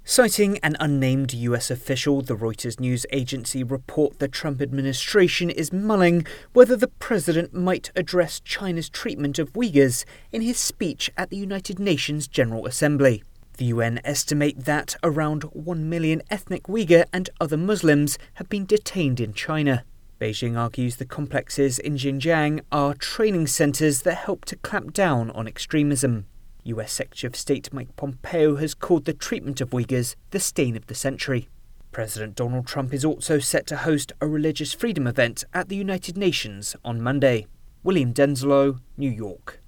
Citing an unnamed US official, the Reuters news agency report the Trump administration is mulling whether the president might address China's treatment of Uyghurs in his speech at the United Nations General Assembly. The UN estimate that around 1 million ethnic Uyghur and other Muslims have been detained in China. Beijing argues the complexes in Xinjiang are training centres that help to clamp down on extremism. US Secretary of State Mike Pompeo has called the treatment of Uyghurs the stain of the century. President Donald Trump is also set to host a religious freedom event at the United Nations on Monday. William Denslow, New York.